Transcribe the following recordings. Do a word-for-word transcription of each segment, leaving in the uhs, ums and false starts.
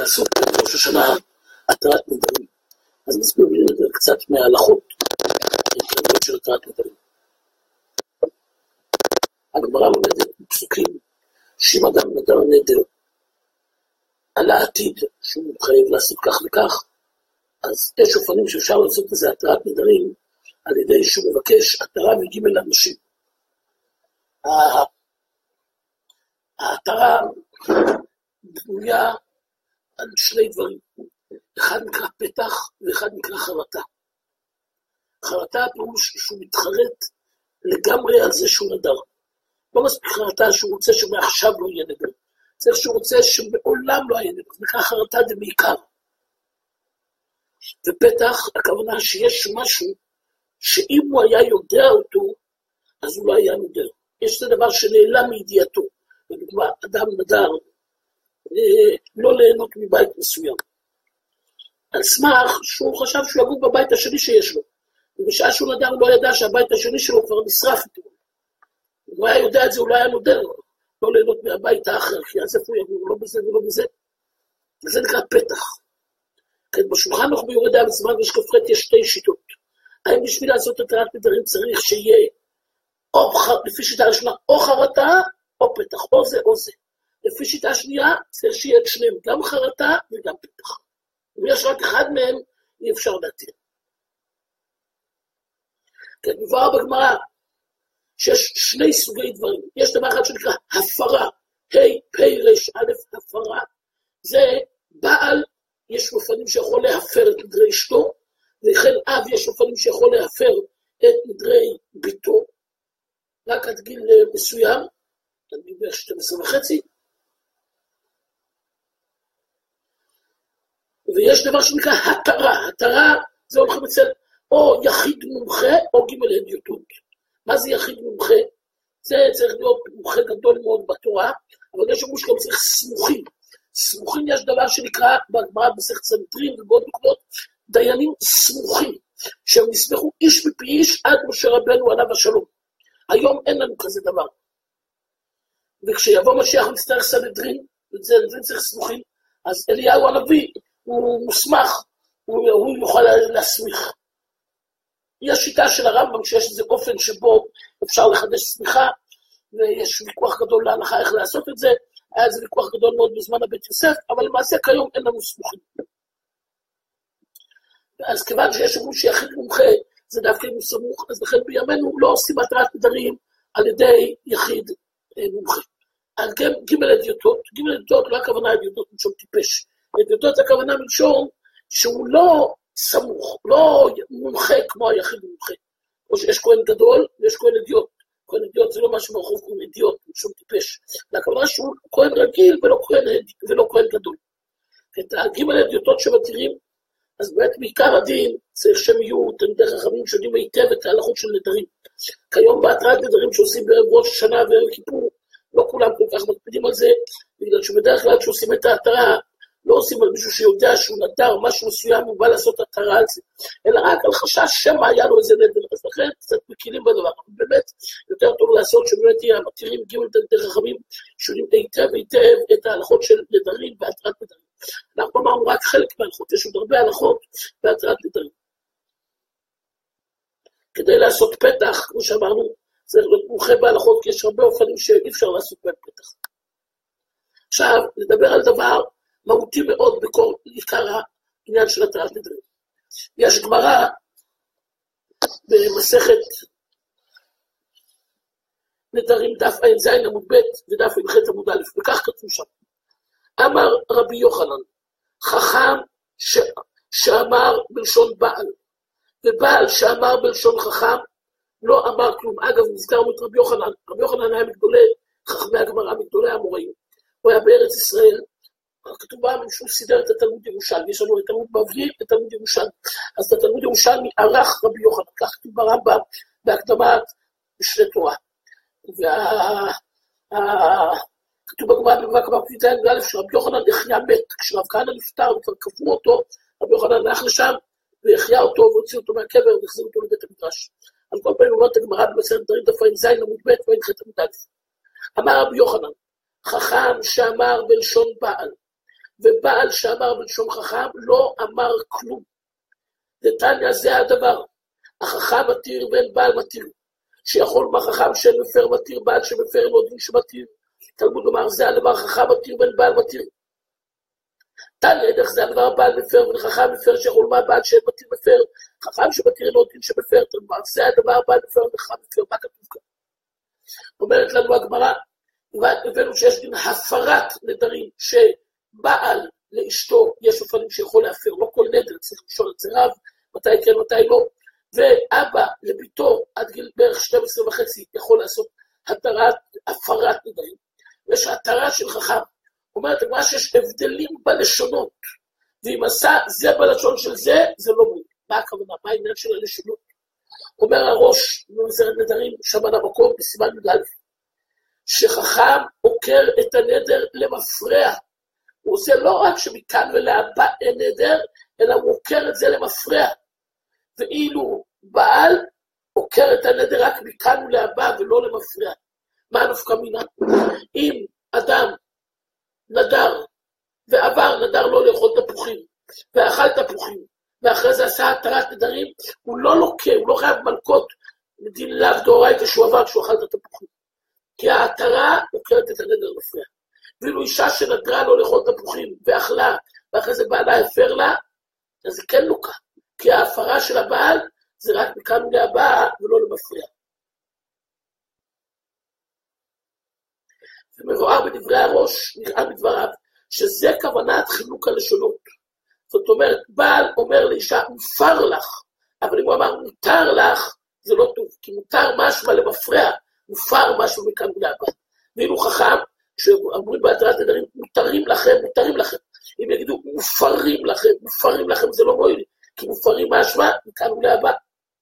פסוק בראש השנה, התרת נדרים. אז נסביר קצת מההלכות, התרבות של התרת נדרים. הגמרא לומדת פסוקים, שאם אדם נדר נדר על העתיד, שהוא מתחייב לעשות כך וכך, אז יש אופנים שאפשר לעשות איזה התרת נדרים, על ידי שהוא מבקש התרה מג' לאנשים. ההתרה בנויה על שני דברים, אחד נקרא פתח ואחד נקרא חרטה. חרטה פירוש שהוא מתחרט לגמרי על זה שהוא נדר. לא מספיק חרטה שהוא רוצה שמעכשיו לא יהיה נדר, צריך שהוא רוצה שמעולם לא יהיה נדר, זה נקרא חרטה דמעיקר. ופתח, הכוונה שיש משהו שאם הוא היה יודע אותו, אז הוא לא היה נדר. יש זה דבר שנעלם מידיעתו. לדוגמה, אדם נדר אה, לא ליהנות מבית מסוים. על סמך שהוא חשב שהוא יגור בבית השני שיש לו. ובשעה שהוא נדר הוא לא ידע שהבית השני שלו כבר נשרף איתו. אם הוא היה יודע את זה, הוא לא היה נודר. לא ליהנות מהבית האחר, כי אז איפה הוא יגור, לא בזה ולא בזה. וזה נקרא פתח. כן, בשולחן ערוך ביורא דעה בסימן ושכ"ח יש שתי שיטות. האם בשביל לעשות התרת נדרים צריך שיהיה, או, לפי שיטה ראשונה, או חרטה, או פתח, או זה או זה. לפי שיטה שנייה, צריך שיהיה את שניהם, גם חרטה וגם פתח. אם יש רק אחד מהם, אי אפשר להתיר. כן, מבואר בגמרא, שיש שני סוגי דברים. יש דבר אחד שנקרא הפרה, ה' פ' ר' א', הפרה. זה בעל, יש אופנים שיכול להפר את נדרי אשתו, וכן אב יש אופנים שיכול להפר את נדרי ביתו, רק עד גיל מסוים, עד גיל שתים עשרה וחצי. ויש דבר שנקרא התרה, התרה זה הולכים אצל או יחיד מומחה או ג' הדיוטות. מה זה יחיד מומחה? זה צריך להיות מומחה גדול מאוד בתורה, אבל יש אמרו שגם צריך סמוכים. סמוכים יש דבר שנקרא בגמרא במסכת סנהדרין ובעוד מקומות, דיינים סמוכים, שהם נסמכו איש מפי איש עד משה רבנו עליו השלום. היום אין לנו כזה דבר. וכשיבוא משיח נצטרך סנהדרין, וזה צריך סמוכים, אז אליהו הנביא הוא מוסמך, הוא, הוא יוכל להסמיך. יש שיטה של הרמב"ם שיש איזה אופן שבו אפשר לחדש סמיכה, ויש ויכוח גדול להלכה איך לעשות את זה, היה איזה ויכוח גדול מאוד בזמן הבית יוסף, אבל למעשה כיום אין לנו סמוכים. אז כיוון שיש אמרו שיחיד מומחה, זה דווקא אם הוא סמוך, אז לכן בימינו לא עושים התרת נדרים על ידי יחיד מומחה. אז גם ג' הדיוטות, ג' הדיוטות לא הכוונה הדיוטות מלשון טיפש, הדיוטות זה הכוונה מלשון שהוא לא סמוך, לא מומחה כמו היחיד מומחה. או שיש כהן גדול ויש כהן הדיוט. כהן הדיוט זה לא משהו ברחוב כמו הדיוט, מלשון טיפש. הכוונה שהוא כהן רגיל ולא כהן, ולא כהן גדול. את הג' הדיוטות שמתירים, אז באמת בעיקר הדין צריך שהם יהיו תלמידי חכמים שיודעים היטב את ההלכות של נדרים. כיום בהתרת נדרים שעושים בערב ראש השנה וערב כיפור, לא כולם כל כך מקפידים על זה, בגלל שבדרך כלל כשעושים את ההתרה, לא עושים על מישהו שיודע שהוא נדר משהו מסוים, הוא בא לעשות התרה על זה, אלא רק על חשש שמה היה לו איזה נדר, אז לכן קצת מקילים בדבר, אבל באמת יותר טוב לעשות שבאמת יהיה מתירים ג' תלמידי חכמים שיודעים היטב היטב את ההלכות של נדרים והתרת נדרים. אנחנו אמרנו רק חלק מההלכות, יש עוד הרבה הלכות בהתרת נדרים. כדי לעשות פתח, כמו שאמרנו, צריך להיות מומחה בהלכות, כי יש הרבה אופנים שאי אפשר לעשות בהם פתח. עכשיו, נדבר על דבר מהותי מאוד בכל עיקר העניין של התרת נדרים. יש גמרא במסכת נדרים דף ע"ז עמוד ב' ודף ע"ח עמוד א', וכך כתוב שם. אמר רבי יוחנן, חכם ש... שאמר בלשון בעל, ובעל שאמר בלשון חכם, לא אמר כלום. אגב, נזכרנו את רבי יוחנן, רבי יוחנן היה מגדולי, חכמי הגמרא, מגדולי המוראים, הוא היה בארץ ישראל, כתוב בהם שהוא סידר את התלמוד ירושלמי, יש לנו את תלמוד בבלי ואת תלמוד ירושלמי, אז את התלמוד ירושלמי ערך רבי יוחנן, כך כתוב ברמב"ם, בהקדמת משנה תורה. וה... כתוב בגמרא בגמרא כמה פליטה א' שרבי יוחנן החיה מת, כשרב כהנא נפטר וכבר קברו אותו, רבי יוחנן הלך לשם והחיה אותו והוציא אותו מהקבר והחזיר אותו לבית המדרש. על כל פעמים אומרת הגמרא במסכת נדרים דף ע"ז עמוד ב' וע"ח עמוד א'. אמר רבי יוחנן, חכם שאמר בלשון בעל, ובעל שאמר בלשון חכם לא אמר כלום. דתניא זה הדבר, החכם מתיר ואין בעל מתיר, שיכול מהחכם שמפר מתיר, בעל שמפר לא דין שמתיר. תלמוד אומר זה הדבר, חכם מתיר ואין בעל מתיר. תניא דרך זה הדבר, בעל מפר וחכם מפר, שיכול מה בעל שאין מתיר מפר, חכם שמתיר לא דין שמפר. תלמוד זה הדבר, בעל מפר וחכם מפר. מה כתוב כאן? אומרת לנו הגמרא, הבאנו שיש דין הפרת נדרים, שבעל לאשתו יש אופנים שיכול להפר, לא כל נדר צריך לשאול את זה רב, מתי כן מתי לא, ואבא לביתו עד גיל בערך שתים עשרה וחצי יכול לעשות התרת, הפרת נדרים, ויש התרה של חכם. אומרת הגמרא שיש הבדלים בלשונות, ואם עשה זה בלשון של זה, זה לא מועיל. מה הכוונה? מה העניין של הלשונות? אומר הראש במסכת נדרים, שם על המקום בסימן י"א, שחכם עוקר את הנדר למפרע. הוא עושה לא רק שמכאן ולהבא אין נדר, אלא הוא עוקר את זה למפרע. ואילו בעל עוקר את הנדר רק מכאן ולהבא ולא למפרע. מה נפקא מינה? אם אדם נדר ועבר נדר לא לאכול תפוחים, ואכל תפוחים, ואחרי זה עשה התרת נדרים, הוא לא לוקה, הוא לא חייב מלכות, מדין לאו דאורייתא שהוא עבר כשהוא אכל את התפוחים. כי ההתרה עוקרת את הנדר למפרע. ואילו אישה שנדרה לא לאכול תפוחים ואכלה, ואחרי זה בעלה הפר לה, אז זה כן לוקה. כי ההפרה של הבעל זה רק מכאן ולהבא ולא למפרע. ומבואר בדברי הראש, נראה בדבריו, שזה כוונת חילוק הלשונות. זאת אומרת, בעל אומר לאישה, מופר לך, אבל אם הוא אמר מותר לך, זה לא טוב, כי מותר משמע למפרע, מופר משהו מכאן ולהבא. ואילו חכם, כשאומרים בהתרת נדרים, מותרים לכם, מותרים לכם. אם יגידו, מופרים לכם, מופרים לכם, זה לא מועיל, כי מופרים משמע מכאן ולהבא.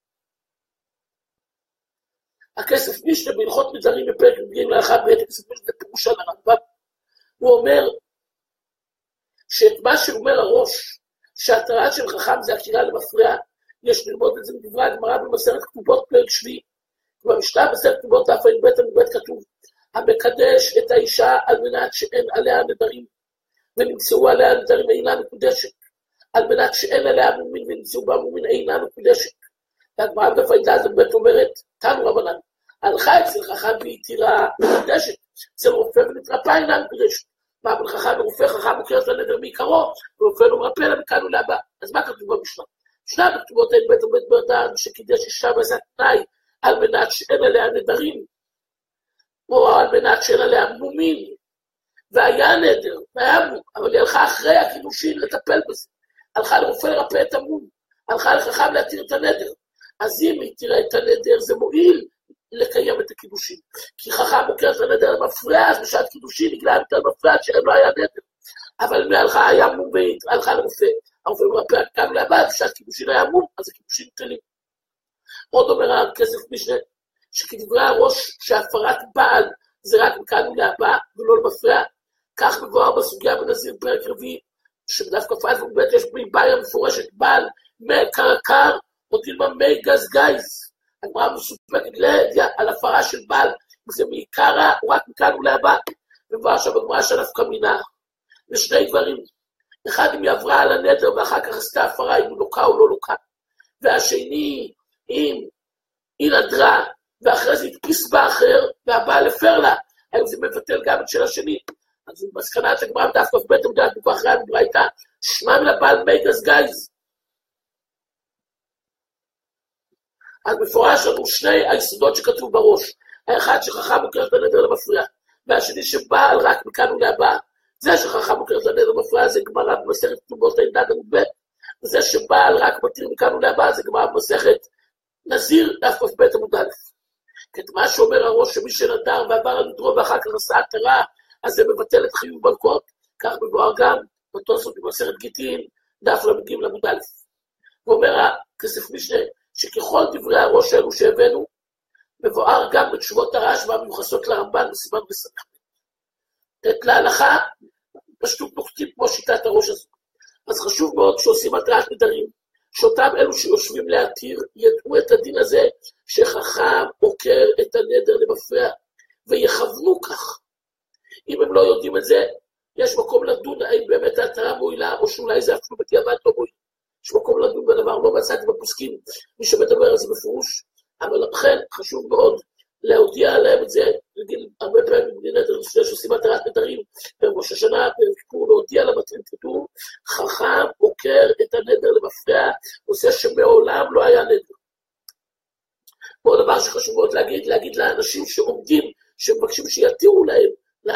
הכסף משנה בהלכות נדרים בפרק מגיעים להלכה בעת הכסף משנה, זה פירוש על הרמב"ם. הוא אומר, שאת מה שאומר הראש, שההתרה של חכם זה עקירה למפרע, יש ללמוד את זה מדברי הגמרא במסכת כתובות פרק שביעי. במשנה מסכת כתובות דף ע"ב עמוד כתוב, המקדש את האישה על מנת שאין עליה נדרים, ונמצאו עליה נדרים אינה מקודשת, על מנת שאין עליה מומין ונמצאו בה מומין אינה מקודשת. והגמרא בדף ע"ב אומרת, תנו רבנן, הלכה אצל חכם והתירה מקודשת, אצל רופא ונתרפא אינה מקודשת. מה בין חכם ורופא? חכם מוכר את הנדר מעיקרו, ורופא לא מרפא לה מכאן ולהבא. אז מה כתוב במשנה? משנה בכתובות ע"ב עומד באדם שקידש אישה ועשה תנאי על מנת שאין עליה נדרים, או על מנת שאין עליה מומין, והיה נדר, והיה מום, אבל היא הלכה אחרי הקידושין לטפל בזה. הלכה לרופא לרפא את המום, הלכה לחכם להתיר את הנדר. אז אם היא תראה את הנדר, זה מועיל לקיים את הקידושין. כי חכם מוכר את הנדר למפרע, אז בשעת קידושין נגלה יותר מפרע שאין לא היה נדר. אבל אם ההלכה היה מום והלכה לרופא, הרופא מרפא כאן להבא, בשעת קידושין היה מום, אז הקידושין תלים. עוד אומר הכסף משנה, שכדברי הראש שהפרת בעל זה רק מכאן ולהבא ולא למפרע, כך מבואר בסוגיה בנזיר פרק רביעי, שבדף כ"א וב' יש בעיה מפורשת, בעל מי קרקר, או דילמה מי גז גייז. הגמרא מסופקת לידיעה על הפרה של בעל, אם זה מעיקרא או רק מכאן ולהבא. מבואר שם בגמרא של נפקא מינה, לשני דברים. אחד, אם היא עברה על הנדר ואחר כך עשתה הפרה, אם הוא לוקה או לא לוקה. והשני, אם היא נדרה, ואחרי זה הדפיס בה אחר, והבעל הפר לה, האם זה מבטל גם את של השני. אז במסקנת הגמרא דף כ"ב עמוד ב' אחרי הגמרא הייתה, שמע לבעל מי גז גייז. אז מפורש לנו שני היסודות שכתוב בראש, האחד שחכם מוכר את הנדר למפרע, והשני שבעל רק מכאן ולהבא, זה שחכם מוכר את הנדר למפרע, זה גמרא במסכת כתובות ע"ד עמוד ב', וזה שבעל רק מתיר מכאן ולהבא, זה גמרא במסכת נזיר דף כ"ב עמוד א'. כי את מה שאומר הראש שמי שנדר ועבר על נדרו ואחר כך עשה התרה, אז זה מבטל את חיוב מלכות, כך מבואר גם בתוספות במסכת גיטין דף למ"ג עמוד א'. ואומר הכסף משנה, שככל דברי הראש האלו שהבאנו, מבואר גם בתשובות הרשב"א המיוחסות לרמב"ן בסימן בסמ"ך. את להלכה, פשוט נוקטים כמו שיטת הראש הזו. אז חשוב מאוד שעושים התרת נדרים, שאותם אלו שיושבים להתיר, ידעו את הדין הזה, שחכם עוקר את הנדר למפרע, ויכוונו כך. אם הם לא יודעים את זה, יש מקום לדון האם באמת ההתרה מועילה, או שאולי זה אפילו בדיעבד לא מועיל. יש מקום לדון בדבר, לא מצאתי בפוסקים, מי שמדבר על זה בפירוש, אבל לכן חשוב מאוד להודיע עליהם את זה, רגיל הרבה פעמים במדינת לפני שעושים התרת נדרים, בראש השנה, בכיפור, להודיע למטרים כתוב, חכם עוקר את הנדר למפרע, עושה שמעולם לא היה נדר. פה דבר שחשוב מאוד להגיד, להגיד לאנשים שעומדים, שמבקשים שיתירו להם,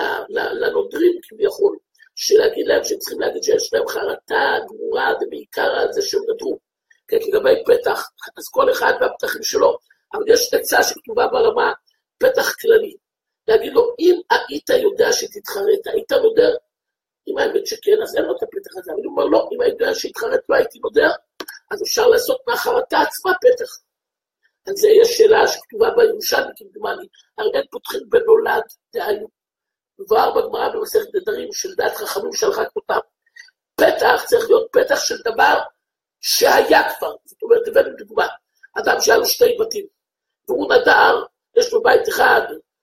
לנודרים כביכול, שלהגיד להם שהם צריכים להגיד שיש להם חרטה גמורה, ובעיקר על זה שהם נדרו. כי לגבי פתח, אז כל אחד והפתחים שלו, אבל יש נצאה שכתובה ברמה, פתח כללי. להגיד לו, אם היית יודע שתתחרט, היית נודר? אם האמת שכן, אז אין לו את הפתח הזה. אבל הוא אומר, לא, אם היית יודע שהתחרט לא הייתי נודר, אז אפשר לעשות מהחרטה עצמה פתח. אז זה יש שאלה שכתובה בירושלמי, כמדומני, הרי אין פותחים בנולד, דהיינו. מבואר בגמרא במסכת נדרים של דעת חכמים שהלכה כמותם. פתח צריך להיות פתח של דבר שהיה כבר. זאת אומרת, הבאנו דוגמה. אדם שהיה לו שתי בתים, והוא נדר, יש לו בית אחד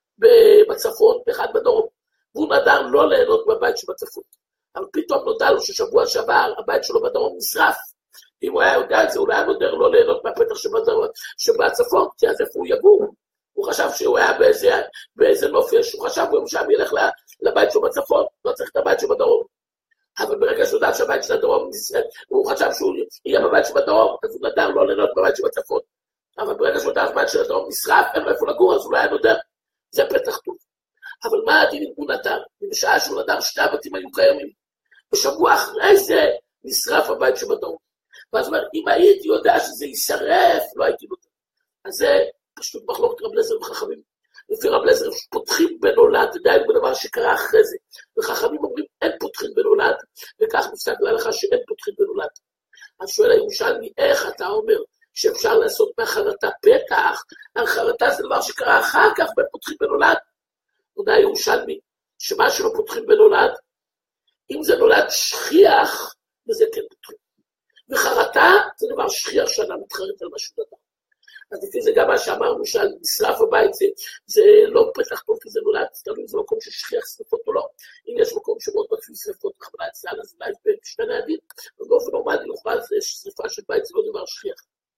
בצפון ואחד בדרום, והוא נדר לא ליהנות בבית שבצפון. אבל פתאום נודע לו ששבוע שעבר הבית שלו בדרום נשרף. אם הוא היה יודע את זה, הוא היה נודר לא ליהנות מהפתח שבצפון, כי אז איפה הוא יגור? הוא חשב שהוא היה באיזה, באיזה נופש, הוא חשב שהוא שם ילך לבית שלו בצפון, לא צריך את הבית שבדרום. אבל ברגע שהוא יודע שהבית של הדרום, הוא חשב שהוא יהיה בבית שבדרום, אז הוא נדר לא ליהנות בבית שבצפון. אבל ברגע שהוא יודע שהבית של הדרום נשרף, אין לו איפה לגור, אז הוא לא היה נודר. זה פתח טוב. אבל מה הדין אם הוא נדר? בשעה שהוא נדר שתי הבתים היו קיימים. בשבוע אחרי זה נשרף הבית שבדרום. ואז הוא אומר, אם הייתי יודע שזה יישרף, לא הייתי נודר. אז זה פשוט מחלוקת רב אליעזר וחכמים. לפי רב אליעזר פותחים בנולד, עדיין בדבר שקרה אחרי זה. וחכמים אומרים, אין פותחים בנולד, וכך נפסק להלכה שאין פותחים בנולד. אז שואל הירושלמי, איך אתה אומר שאפשר לעשות מהחרטה פתח? החרטה זה דבר שקרה אחר כך, בפותחים בנולד. עונה הירושלמי, שמה שלא פותחים בנולד, אם זה נולד שכיח, וזה כן פותחים. וחרטה זה דבר שכיח שאדם מתחרט על משהו דבר. אז לפי זה גם מה שאמרנו שעל נשרף הבית זה, זה לא פתח טוב כי זה נולד, תלוי אם זה מקום ששכיח שרפות או לא. אם יש מקום שמאוד מצוי שרפות בכוונה אצלן, אז אולי בשני הדין, אז באופן נורמלי נוכל שרפה של בית זה לא דבר שכיח.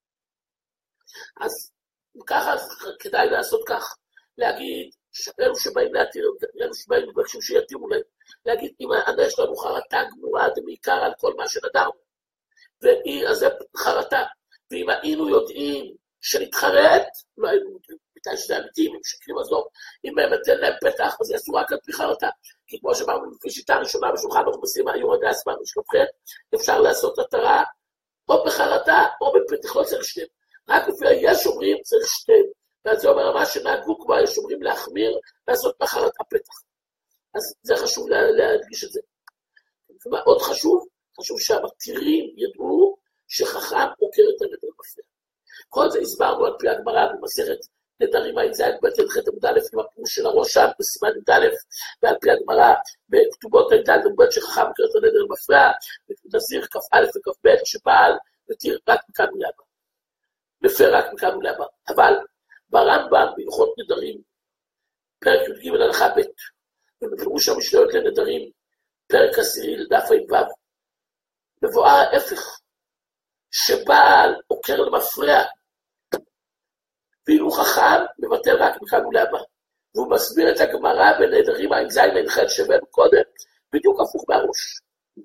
אז ככה כדאי לעשות כך, להגיד, אלו שבאים להתיר, אלו שבאים לבקשים שיתירו להם, להגיד אם יש לנו חרטה גמורה, זה בעיקר על כל מה שנדרנו, ואי, אז זה חרטה, ואם היינו יודעים שנתחרט, לא היינו יודעים, מתי שזה אמיתיים, הם שקרים עזור, אם באמת אין להם פתח, אז יעשו רק על פי חרטה, כי כמו שאמרנו, לפי שיטה ראשונה בשולחן אוכלוסין, היו רגע הסמן משלוחת, אפשר לעשות התרה, או בחרטה, או בפתח, לא צריך שתיים, רק לפי יש אומרים, צריך שתיים, ואז זה אומר, מה שנהגו כבר, יש אומרים להחמיר, לעשות בחרטה פתח. אז זה חשוב להדגיש את זה. מאוד חשוב, חשוב שהמתירים ידעו שחכם עוקר את הנדר מפריע. כל זה הסברנו על פי הגמרא במסכת נדרים עין זין בית הלכת עמוד א' עם הפירוש של הראש שם בסימן י"א, ועל פי הגמרא בכתובות עין ד' עמוד שחכם עוקר את הנדר מפריע, ונזיר כ"א וכ"ב שבעל מתיר רק מכאן ולהבא. מפר רק מכאן ולהבא. אבל ברמב"ם בהלכות נדרים, פרק י"ג הלכה ב', ובפירוש המשניות לנדרים, פרק עשירי לדף ע"ו, מבואר ההפך, שבעל עוקר למפרע, ואילו חכם מבטל רק מכאן ולהבא. והוא מסביר את הגמרא בנדרים עין זין עין ח' שהבאנו קודם, בדיוק הפוך מהראש.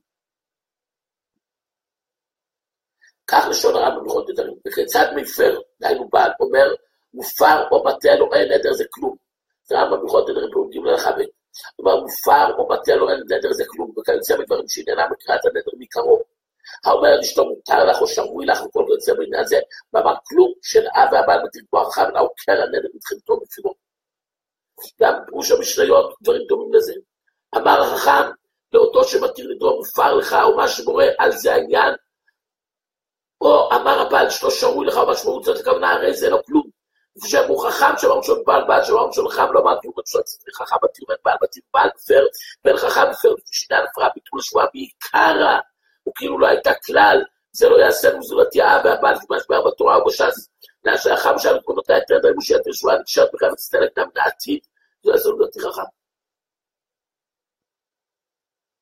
כך לשון הרמב"ם בהלכות נדרים, וכיצד מפר, דהיינו בעל, אומר, מופר או בטל או אין נדר זה כלום. זה הרמב"ם בהלכות נדרים פרק ג' הלכה ב'. כלומר, מופר או בטל או אין נדר זה כלום, וכיוצא בדברים שעניינם מקריאת הנדר מקרוב. האומר לאשתו מותר לך או שרוי לך וכל כיוצא בעניין הזה, ואמר כלום שלאב והבעל מתיר כמו הרחב, אלא עוקר הנדר מתחילתו בפירו. גם פירוש המשניות, דברים דומים לזה. אמר החכם, לאותו שמתיר לדרום מופר לך, או מה שמורה על זה העניין, או אמר הבעל שלו שרוי לך, או משמעות זאת הכוונה, הרי זה לא כלום. כשאמרו חכם, שאמרו של בעל בעל, שאמרו של חכם, לא אמרתי, הוא מצוא אצלי חכם מתיר, בין בעל מתיר, בעל מפר, בין חכם מפר, שינה נפרה, ביטול שבועה בעיקרה, וכאילו לא הייתה כלל, זה לא יעשה מזולתי האב והבעל, כמה שבר בתורה או בש"ס, נעשה החם שעל קונותי את ידי מושיעת ישועה, נקשרת בכלל ותסתלק גם לעתיד, זה יעשה מזולתי חכם.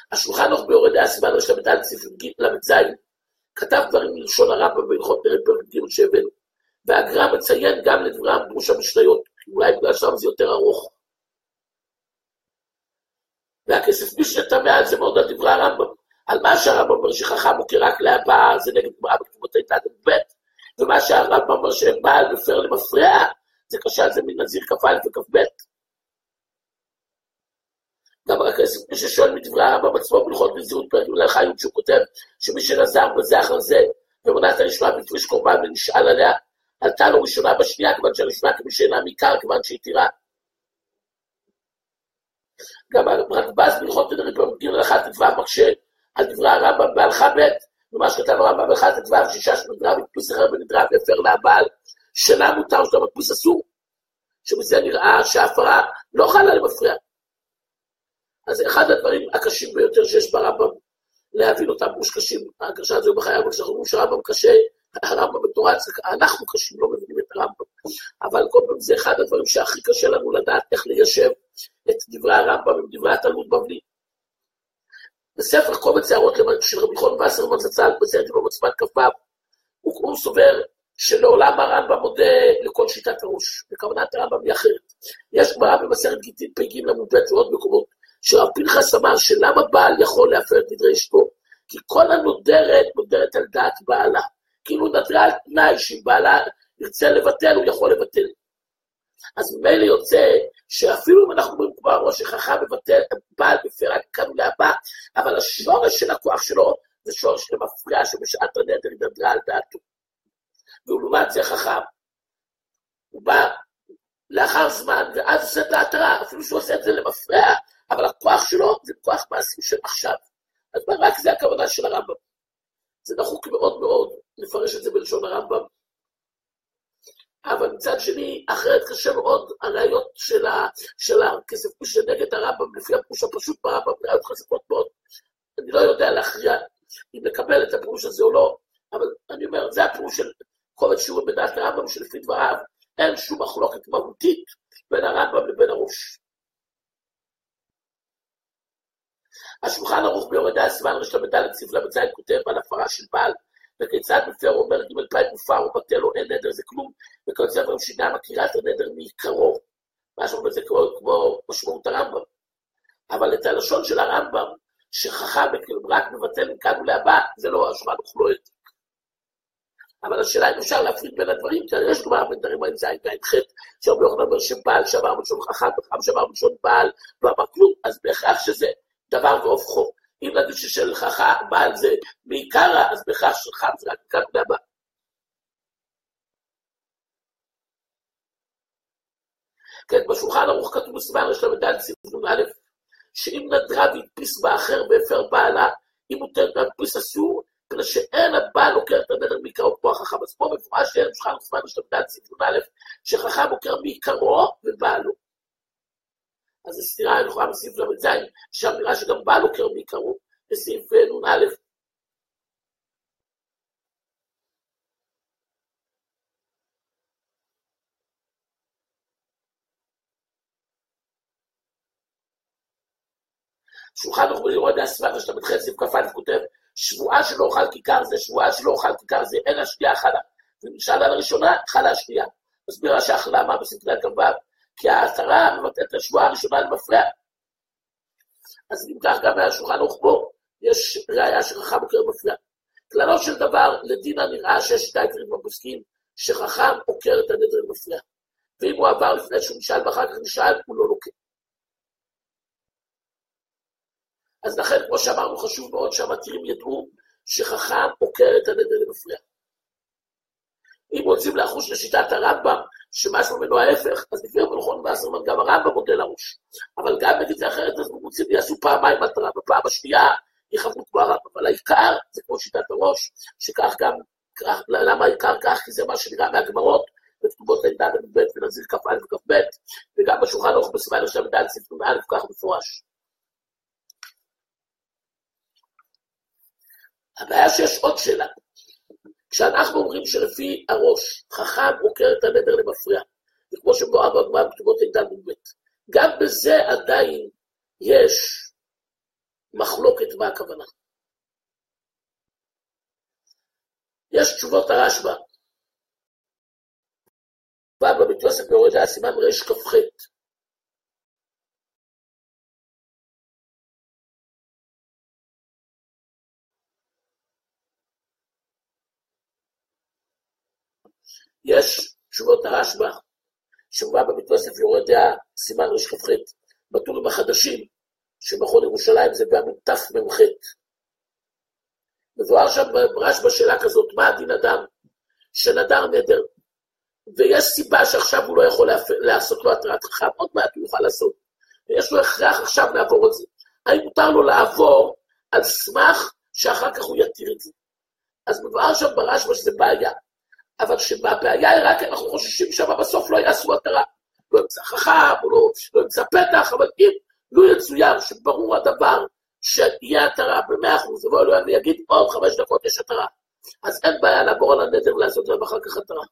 השולחן ערוך ביורדי הסימן רשת המדל סעיף למ"ז, כתב דברים ללשון הרמב"ם בהלכות פרק ג' שהבאנו, והגר"א מציין גם לדבריו דרוש המשניות, אולי בגלל שם זה יותר ארוך. והכסף משנה תמה על זה מאוד על דברי הרמב"ם, על מה שהרמב"ם אומר שחכם מוכר רק להבא, זה נגד גמרא בכתובות ע"ד ב', ומה שהרמב"ם אומר שהם בעל מפר למפרע, זה קשה על זה מנזיר כ"א וכ"ב. גם הכסף מי ששואל מדברי הרמב"ם עצמו בהלכות נזירות פרק ג' חיות, שהוא כותב שמי שנזר בזה אחר זה, ומונעת לשמוע בפריש קורבן ונשאל עליה, עלתה לו ראשונה בשנייה, כיוון שהראשונה כמי שאינה מעיקר, כיוון שהיא תירה. גם הרמב"ז בהלכות נדרים פרק ג' אחת ט"ו מקשה על דברי הרמב"ם בהלכה ב', ומה שכתב הרמב"ם בהלכה ט"ו שישה שמדרב מדפיס אחר בנדרב והפר להבעל, שלה מותר שאתה מדפיס אסור, שמזה נראה שההפרה לא חלה למפרע. אז זה אחד הדברים הקשים ביותר שיש ברמב"ם, להבין אותם ראש קשים, הקשה הזו בחיי, אבל כשאנחנו אומרים שהרמב"ם קשה, הרמב"ם בתורה, אנחנו קשים, לא מבינים את הרמב"ם, אבל כל פעם זה אחד הדברים שהכי קשה לנו לדעת איך ליישב את דברי הרמב"ם עם דברי התלמוד בבלי. בספר קובץ הערות של רבי חון וסרמן זצ"ל, בסרט עם המצוות כ"ו, הוא כמו סובר שלעולם הרמב"ם מודה לכל שיטת הראש, וכוונת הרמב"ם היא אחרת. יש גמרא במסכת גיטין פ"ג עמוד ב' ועוד מקומות, שרב פנחס אמר שלמה בעל יכול להפר את נדרי אשתו, כי כל הנודרת נודרת על דעת בעלה, כאילו נדרה על תנאי שאם בעלה ירצה לבטל, הוא יכול לבטל. אז ממילא יוצא שאפילו אם אנחנו אומרים כמו הראש שחכם מבטל, בעל מפר רק כאן ולהבא, אבל השורש של הכוח שלו זה שורש למפרע שבשעת הנדר היא נדרה על דעתו. ולעומת זה חכם, הוא בא לאחר זמן ואז עושה את ההתרה, אפילו שהוא עושה את זה למפרע, אבל הכוח שלו זה כוח מעשים של עכשיו. אז רק זה הכוונה של הרמב"ם. זה דחוק מאוד מאוד לפרש את זה בלשון הרמב"ם. אבל מצד שני, אחרת קשה מאוד הראיות של, ה, של הכסף פוש נגד הרמב"ם, לפי הפוש הפשוט ברמב"ם, ראיות חזקות מאוד. אני לא יודע להכריע אם לקבל את הפירוש הזה או לא, אבל אני אומר, זה הפירוש של קובץ שיעורים בדעת הרמב"ם, שלפי דבריו אין שום מחלוקת מהותית בין הרמב"ם לבין הראש. השולחן ערוך ביורדי הסימן רשת המדל סעיף למ"ז כותב על הפרה של בעל, וכיצד מפר אומר ג' פלאי מופר או בטל או אין נדר זה כלום, וכיוצא דברים שגם מכירה את הנדר מעיקרו, מה שאומר זה כמו, כמו משמעות הרמב"ם. אבל את הלשון של הרמב"ם, שחכם רק מבטל מכאן ולהבא, זה לא השולחן ערוך לא העתיק. אבל השאלה אם אפשר להפריד בין הדברים, כי יש גמרא בין דברים ע"ז וע"ח, שרבי יוחנן אומר שבעל שבר בלשון חכם, וחכם שבר בלשון בעל, לא אמר כלום, אז בהכרח שזה דבר והופכו. אם נגיד ששל חכם בעל זה מעיקרא, אז בהכרח שחכם זה רק מכאן ולהבא. כן, בשולחן ערוך כתוב בסימן רשת המדל סעיף נ"א, שאם נדרה והדפיס באחר והפר בעלה, אם הוא תדפיס אסור, כדי שאין הבעל עוקר את הנדר מעיקרו כמו החכם. אז פה מפורש שאין בשולחן ערוך בסימן רשת המדל סעיף נ"א, שחכם עוקר מעיקרו ובעלו. אז הסתירה הנכונה בסעיף למ"ז, שם נראה שגם בעל עוקר מעיקרו, בסעיף נ"א. שולחן ערוך ביורדי הסימן רשת המדל סעיף כ"א כותב, שבועה שלא אוכל כיכר זה, שבועה שלא אוכל כיכר זה, אין השנייה חלה. ונשאל על הראשונה, חלה השנייה. מסבירה שהחלה מה בסעיף כ"ו, כי ההתרה מבטאת את השבועה הראשונה למפרע. אז אם כך גם מהשולחן ערוך בו, יש ראיה שחכם עוקר מפרע. כללו של דבר, לדינה נראה שיש שיטה עיקרית בפוסקים, שחכם עוקר את הנדר למפרע. ואם הוא עבר לפני שהוא נשאל ואחר כך נשאל, הוא לא לוקח. אז לכן, כמו שאמרנו, חשוב מאוד שהמתירים ידעו שחכם עוקר את הנדר למפרע. אם רוצים לחוש לשיטת הרמב"ם, שמשהו ממנו ההפך, אז לפי רבי חון וסרמן גם הרמב"ם מודה לראש. אבל גם נגיד זה אחרת, אז רוצים יעשו פעמיים מטרה, בפעם השנייה יחברו כמו הרמב"ם. אבל העיקר, זה כמו שיטת הראש, שכך גם, למה העיקר כך? כי זה מה שנראה מהגמרות, בכתובות ע"ד עמוד ב' ונזיר כ"א וכ"ב, וגם בשולחן ערוך בסימן רשת המדל סעיף נ"א כך מפורש. הבעיה שיש עוד שאלה. כשאנחנו אומרים שלפי הראש, חכם עוקר את הנדר למפרע, וכמו שמואר בגמרא בכתובות ע"ד עמוד ב', גם בזה עדיין יש מחלוקת מה הכוונה. יש תשובות הרשב"א. בבא בית יוסף יורדה סימן רש כ"ח. יש תשובות הרשב"א, שבא בבית יוסף יורדה סימן רש כ"ח, בטורים החדשים, שבכל ירושלים זה בעמוד תמ"ח. מבואר שם ברשב"א שאלה כזאת, מה הדין אדם שנדר נדר, ויש סיבה שעכשיו הוא לא יכול לעשות לו התרת חכם, עוד מעט הוא יוכל לעשות, ויש לו הכרח עכשיו לעבור את זה. האם מותר לו לעבור על סמך שאחר כך הוא יתיר את זה? אז מבואר שם ברשב"א שזה בעיה, אבל שבבעיה היא רק אנחנו חוששים שם בסוף לא יעשו התרה, לא ימצא חכם, או לא, לא ימצא פתח, אבל אם לא יצויר שברור הדבר שיהיה התרה במאה אחוז, ובוא אלוהים ויגיד עוד חמש דקות יש התרה, אז אין בעיה לעבור על הנדר לעשות להם אחר כך התרה.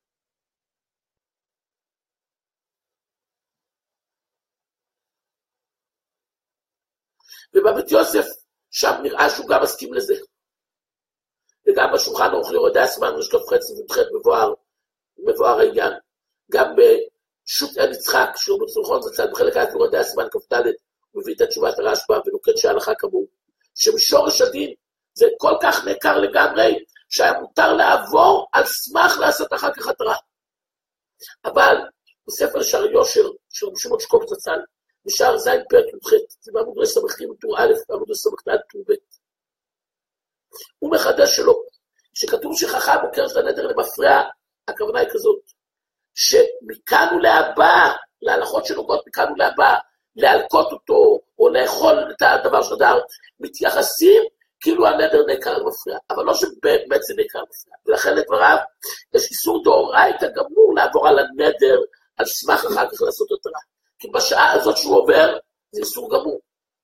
ובבית יוסף שם נראה שהוא גם מסכים לזה. וגם בשולחן ערוך יורדה סימן רש כ"ח ס"ח מבואר, מבואר העניין. גם בשו"ת עין יצחק, שהוא בצלחון זצ"ל בחלק א' יורדה סימן כ"ד, הוא מביא את התשובת הרשב"א ונוקט שההלכה כמוהו. שמשורש הדין זה כל כך נעקר לגמרי, שהיה מותר לעבור על סמך לעשות אחר כך התרה. אבל בספר שער יושר, של רבי שמעון שקוק זצ"ל, בשער ז' פרק י"ח, זה בעמוד ר' ס"ג טור א', בעמוד ר' ס"ד טור ב'. הוא מחדש שלו, שכתוב שחכם עוקר את הנדר למפרע, הכוונה היא כזאת, שמכאן ולהבא, להלכות שנוגעות מכאן ולהבא, להלקות אותו, או לאכול את הדבר שנדר, מתייחסים כאילו הנדר נעקר למפרע, אבל לא שבאמת זה נעקר למפרע. ולכן לדבריו, יש איסור דאורייתא גמור לעבור על הנדר, על סמך אחר כך לעשות התרה. כי בשעה הזאת שהוא עובר, זה איסור גמור.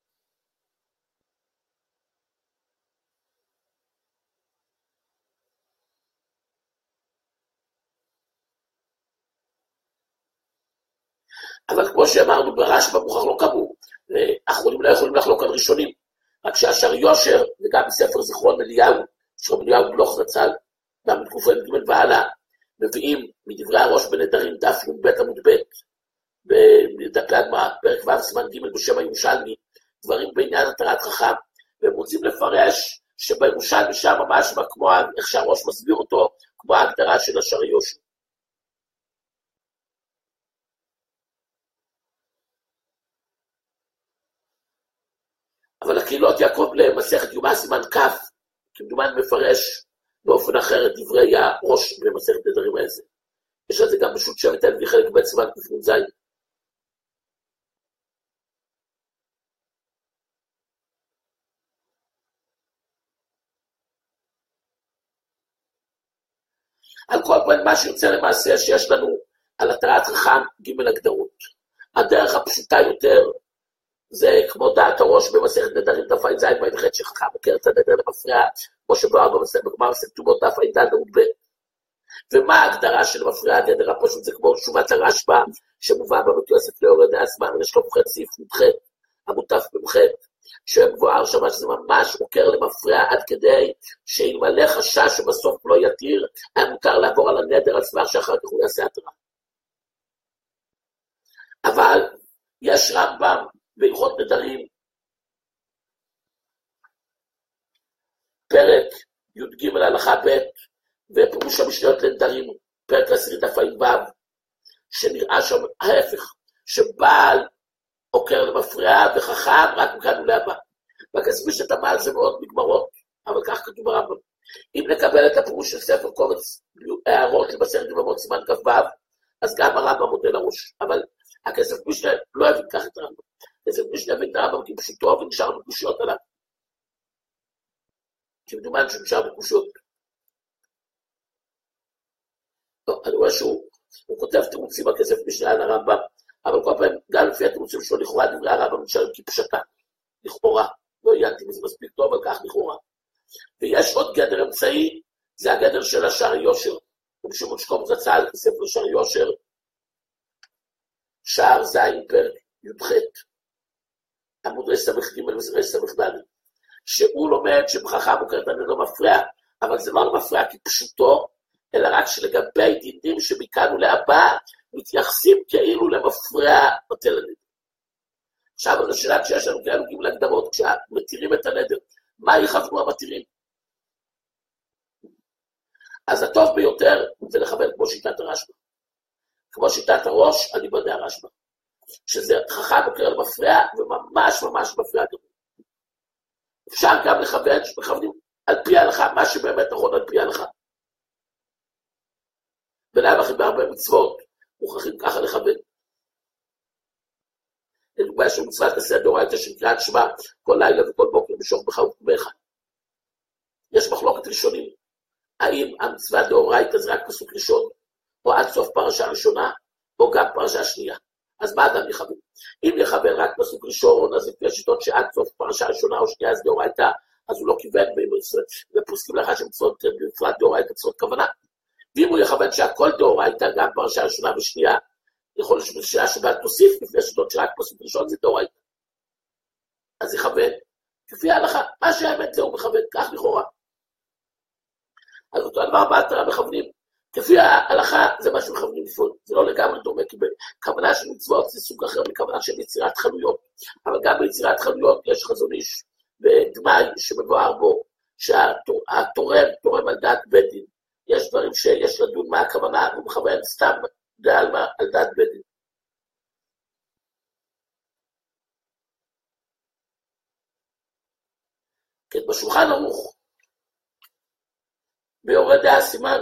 אבל כמו שאמרנו, ברשב"א מוכרח לא כמוהו, האחרונים לא יכולים לחלוק על ראשונים, רק שהשער יושר, וגם בספר זיכרון אליהו, שרבי אליהו בלוך זצ"ל, גם בתקופה ג' והלאה, מביאים מדברי הראש בנדרים דף י"ב עמוד ב', בדפי הגמרא, פרק ו' סימן ג' בשם הירושלמי, דברים בעניין התרת חכם, והם רוצים לפרש שבירושלמי שם ממש כמו איך שהראש מסביר אותו, כמו ההגדרה של השער יושר. אבל הקהילות יעקב למסכת יומא סימן כ', כמדומן מפרש באופן אחר את דברי הראש במסכת נדרים הזה. יש על זה גם בשו"ת שבט הלוי חלק ב' סימן ק"ז. על כל פנים מה שיוצא למעשה שיש לנו על התרת חכם ג' הגדרות. הדרך הפשוטה יותר זה כמו דעת הראש במסכת נדרים דף ע"ז בע"ח שחכם עוקר את הנדר למפרע, כמו שבואר בגמרא מסכת כתובות דף ע"ד עמוד ב'. ומה ההגדרה של מפרע הנדר הפשוט? זה כמו תשובת הרשב"א שמובא בבית יוסף יורדה סימן רש כ"ח סעיף י"ח עמוד תמ"ח, שמבואר שם שזה ממש עוקר למפרע עד כדי שאלמלא חשש שבסוף לא יתיר, היה מותר לעבור על הנדר על סמך שאחר כך הוא יעשה התרה. אבל יש רמב"ם בהלכות נדרים, פרק י"ג הלכה ב' ופירוש המשניות לנדרים, פרק עשירי דף ע"ו, שנראה שם ההפך, שבעל עוקר למפרע וחכם רק מכאן ולהבא. והכספי שתמה על זה מאוד מגמרות, אבל כך כתוב ברמב"ם. אם נקבל את הפירוש של ספר קובץ הערות למסכת יבמות סימן כ"ו, אז גם הרמב"ם מודה לראש, אבל הכסף משנה לא יבין כך את הרמב"ם. הכסף משנה יבין את הרמב"ם כי פשוטו ונשאר בקושיות עליו. כי מדומן שנשאר בקושיות. לא, אני רואה שהוא כותב תירוצים בכסף משנה על הרמב"ם, אבל כל פעם גם לפי התירוצים שלו לכאורה דברי הרמב"ם נשארים כפשטה, לכאורה. לא עיינתי מזה מספיק טוב, אבל כך לכאורה. ויש עוד גדר אמצעי, זה הגדר של השער יושר. רבי שמעון שקוק זצ"ל, בספר שער יושר, שער ז' פרק י"ח. עמוד סמך ג' וסמך ד', שהוא לומד שברכה מוכרת הנדר מפריע, אבל זה לא מפריע כפשוטו, אלא רק שלגבי דינים שמכאן ולהבא, מתייחסים כאילו למפריע בטל הנדר. עכשיו, זו שאלה כשיש לנו כאלו ג' להגדרות, כשמתירים את הנדר, מה יכוונו המתירים? אז הטוב ביותר זה לכוון כמו שיטת הרשב"א. כמו שיטת הראש, אני בדי הרשב"א. שזה חכם מוכר למפריע, וממש ממש מפריע גם. אפשר גם לכוון, שמכוונים על פי ההלכה, מה שבאמת נכון על פי ההלכה. ולהם הכי בהרבה מצוות, מוכרחים ככה לכוון. לדוגמה של מצוות עשה דאורייתא של קריאת שמע, כל לילה וכל בוקר בשוך בך ובך. יש מחלוקת ראשונים. האם המצוות דאורייתא זה רק פסוק ראשון, או עד סוף פרשה ראשונה, או גם פרשה שנייה. אז מה אדם יכוון? אם יכוון רק פסוק ראשון, אז לפי השיטות שעד סוף פרשה ראשונה או שנייה זה דאורייתא, אז הוא לא כיוון, ופוסקים לך שמצוות מצוות דאורייתא מצוות כוונה. ואם הוא יכוון שהכל דאורייתא, גם פרשה ראשונה ושנייה, יכול להיות שבשעה שבת תוסיף, לפי השיטות שרק פסוק ראשון זה דאורייתא. אז יכוון, כפי ההלכה, מה שהאמת זה הוא מכוון, כך לכאורה. אז אותו הדבר בהתחלה מכוונים, כפי ההלכה זה מה שמכוונים לפעול, זה לא לגמרי דומה, כי בכוונה של מצוות זה סוג אחר מכוונה של יצירת חנויות, אבל גם ביצירת חנויות יש חזון איש ודמאי שמבואר בו, שהתורם תורם על דעת בית דין, יש דברים שיש לדון מה הכוונה, הוא מכוון סתם דעלמא על דעת בית דין. כן, בשולחן ערוך, ביורד דעה סימן,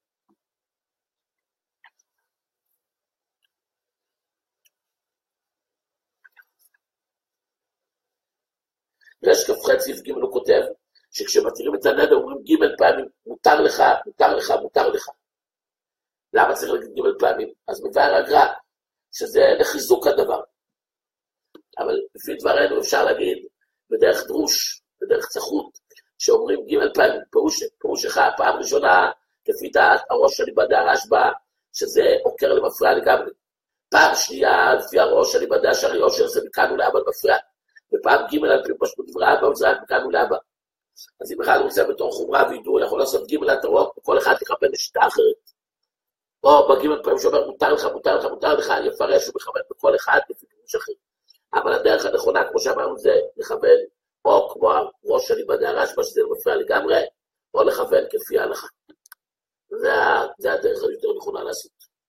יש כ"ח סעיף ג' הוא כותב, שכשמתירים את הנדר אומרים ג' פעמים, מותר לך, מותר לך, מותר לך. למה צריך להגיד ג' פעמים? אז מבאר הגר"א, שזה לחיזוק הדבר. אבל לפי דברנו אפשר להגיד, בדרך דרוש, בדרך צחות, שאומרים ג' פעמים, פירוש, פירוש אחד, פעם ראשונה, לפי דעת הראש של בדי הרשב"א, שזה עוקר למפריע לגמרי. פעם שנייה, לפי הראש של בדי שהרי יושר זה מכאן ולהבא מפריע. ופעם ג' על פי פשטות דברי אבא, וזה רק מכאן ולהבא. אז אם אחד רוצה בתור חומרה וידעו, יכול לעשות ג' התרות, וכל אחד יכוון לשיטה אחרת. או בג' פעמים שאומר, מותר לך, מותר לך, מותר לך, אני אפרש ומכוון בכל אחד לפי פירוש אחר. אבל הדרך הנכונה, כמו שאמרנו, זה לכוון, או כמו הראש שלי בדי הרשב"א, שזה מפריע לגמרי, או לכוון כפי ההלכה. זה, זה הדרך היותר נכונה לעשות.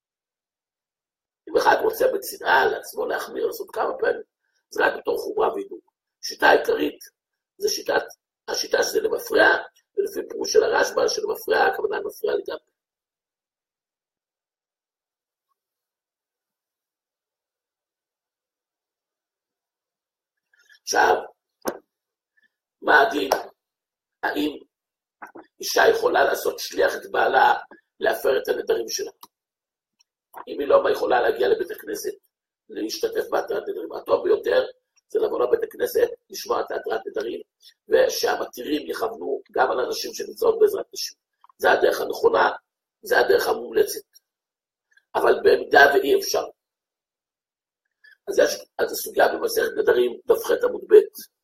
אם אחד רוצה בצנעה לעצמו להחמיר, לעשות כמה פעמים, זה רק בתור חומרה וידעו. שיטה העיקרית, זה שיטת, השיטה שזה למפריע, ולפי פירוש של הרשב"א, של מפריע, הכוונה מפריע לגמרי. עכשיו, מה הדין? האם אישה יכולה לעשות שליח את בעלה להפר את הנדרים שלה? אם היא לא, מה יכולה להגיע לבית הכנסת, להשתתף בהתרת נדרים? הטוב ביותר זה לבוא לבית הכנסת, לשמוע את התרת נדרים, ושהמתירים יכוונו גם על אנשים שנמצאות בעזרת נשים. זה הדרך הנכונה, זה הדרך המומלצת. אבל במידה ואי אפשר. אז יש, אז הסוגיה במסכת נדרים, דף ח' עמוד ב'.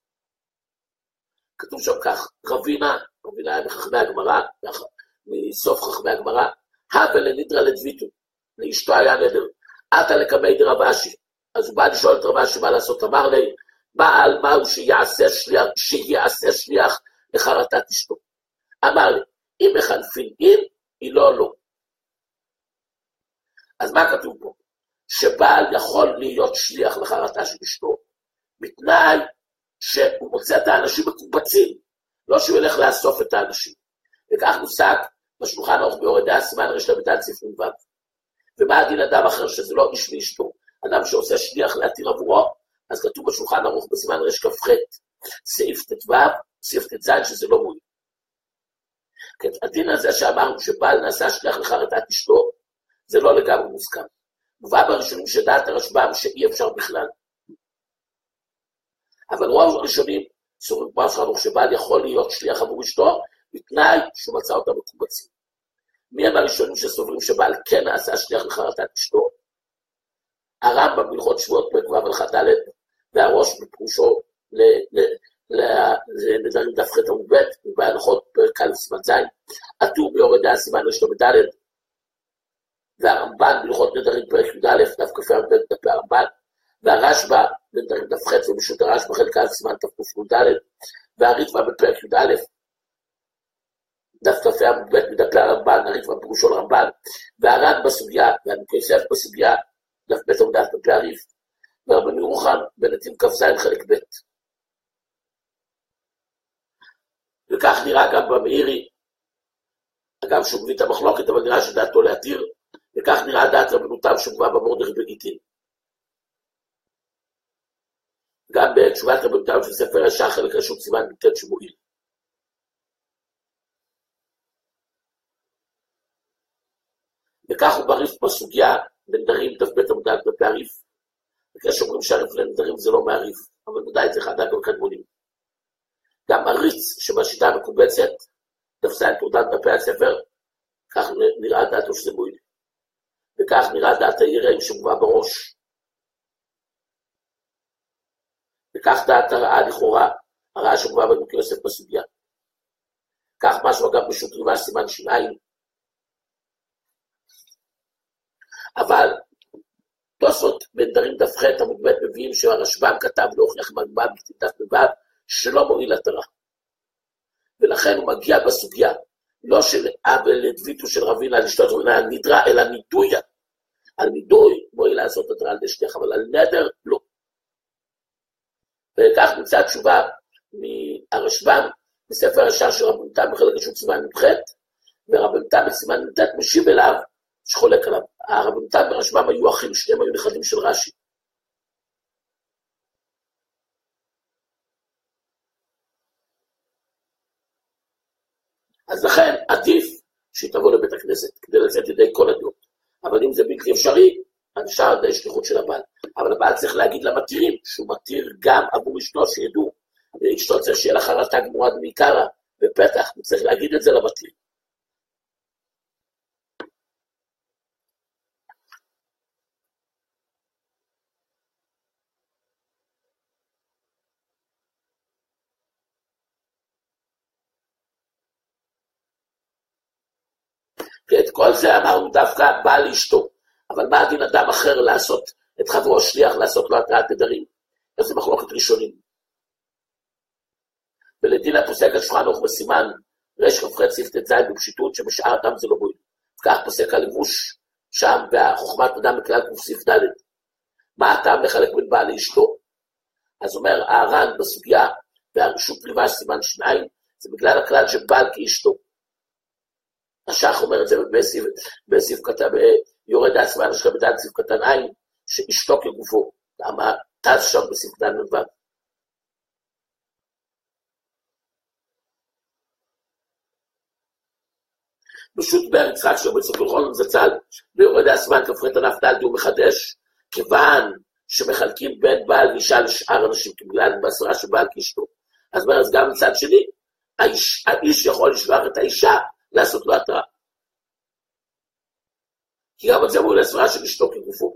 כתוב שם כך, רבינה, רבינה היה מחכמי הגמרא, מסוף חכמי הגמרא, הווה לנדרה לדביתו, לאשתו היה נדר, עתה לקמי דרב אשי. אז הוא בא לשאול את רב אשי מה לעשות, אמר לי, בעל מהו שיעשה שליח, שיעשה שליח לחרטת אשתו. אמר לי, אם מחנפין אין, היא לא לא. אז מה כתוב פה? שבעל יכול להיות שליח לחרטה של אשתו, בתנאי שהוא מוצא את האנשים מקובצים, לא שהוא ילך לאסוף את האנשים. וכך מושג בשולחן ערוך ביורד דעה סימן ר' ל"ד סעיף נ"ו. ומה הדין אדם אחר שזה לא איש ואשתו? אדם שעושה שליח להתיר עבורו, אז כתוב בשולחן ערוך בסימן ר' כ"ח, סעיף ט"ו, סעיף ט"ז שזה לא מועיל. הדין הזה שאמרנו שבעל נעשה שליח לחרטת אשתו, זה לא לגמרי מוסכם. מובא בראשונים שדעת הרשב"ם שאי אפשר בכלל. אבל רוב הראשונים סוברים כמו השולחן ערוך שבעל יכול להיות שליח עבור אשתו, בתנאי שהוא מצא אותם מקובצים. מי הם הראשונים שסוברים שבעל כן נעשה שליח לחרטת אשתו? הרמב"ם בהלכות שבועות פרק ו' הלכה ד' והראש בפירושו לנדרים דף ח' עמוד ב', ובהלכות פרק א' סימן ז', הטור ביורד דעה סימן ראשון בד', והרמב"ן בהלכות נדרים פרק י"א, דף כ"א עמוד ב' דפי הרמב"ן, והרשב"א בנדרים דף ח' ובשו"ת הרשב"א חלק א' סימן תקנ"ד, והריטב"א בפרק י"א, דף כ"א עמוד ב' מדפי הרמב"ן, הריטב"א פירושו לרמב"ן, והר"ן בסוגיה, והעמק יוסף בסוגיה, דף ב' עמוד א' דפי הרי"ף, ורבן ירוחם בנתיב כ"ז חלק ב'. וכך נראה גם במאירי, אגב שהוא מביא את המחלוקת, אבל נראה שדעתו להתיר, וכך נראה דעת רבנותם שמובא במורדכי בגיטין. גם בתשובת רבנותם של ספר ישר חלק ראשון סימן י"ט שמואל. וכך הוא בריף בסוגיה בנדרים דף ב' עמוד א' דפי הרי"ף, וכאלה שאומרים שהרי"ף לנדרים זה לא מהרי"ף, אבל ודאי זה חדה גם קדמונים. גם הריץ שבשיטה המקובצת, דף ז' תעודת דפי הספר, כך נראה דעתו שזה מועיל. וכך נראה דעת היראים שמובא בראש. וכך דעת הרעה לכאורה, הרעה שמובא בעמק יוסף בסוגיה. כך משהו אגב בשו"ת ריבה סימן שיניים. אבל תוספות בנדרים דף ח' עמוד ב' מביאים שהרשב"ם כתב להוכיח מגב"ם דף מב"ד שלא מועיל התורה. ולכן הוא מגיע בסוגיה, לא של אבל לדביתו של רבינה על אשתו על נדרה, אלא נידויה. על נידוי מועיל לעשות התורה על דשתך, אבל על נדר לא. וכך נמצא תשובה מהרשב"ם בספר ישר של רבנותם בחלק ראשון סימן י"ח, ורבנותם בסימן י"ט משיב אליו שחולק עליו. הרבנותם והרשב"ם היו אחים, שניהם היו נכדים של רש"י. אז לכן עדיף שהיא תבוא לבית הכנסת כדי לצאת ידי כל הדעות. אבל אם זה בלתי אפשרי, אפשר די שליחות של הבעל. אבל הבעל צריך להגיד למתירים שהוא מתיר גם עבור אשתו שידעו. ואשתו צריך שיהיה לך חרטה גמורה מעיקרא בפתח, הוא צריך להגיד את זה למתירים. את כל זה אמרנו דווקא בעל אשתו, אבל מה הדין אדם אחר לעשות את חברו השליח, לעשות לו התראת נדרים? איזה מחלוקת ראשונים. ולדין הפוסק על שולחן ערוך בסימן רש כ"ח סעיף ט"ז בפשיטות שבשאר אדם זה לא מועיל. כך פוסק הלבוש שם והחוכמת אדם בכלל ק"ס ד'. מה הטעם לחלק בין בעל לאשתו? אז אומר הר"ן בסוגיה והרשות ריבה סימן שניים, זה בגלל הכלל שבעל כאשתו. השח אומר את זה בסעיף קטן, יורד העצמה נשכה בדעת סעיף קטן עין, שאשתו כגופו, למה תז שם בסעיף קטן נדבן. פשוט באר יצחק שאומר סופר חולון זצ"ל, ביורד העצמה כ"ח ענף ד' הוא מחדש, כיוון שמחלקים בין בעל ואישה לשאר אנשים, בגלל בעשרה שבעל כאשתו. אז אומר, אז גם מצד שני, האיש, האיש יכול לשלוח את האישה לעשות לו התראה. כי גם את זה מול הסברה של אשתו כגופו.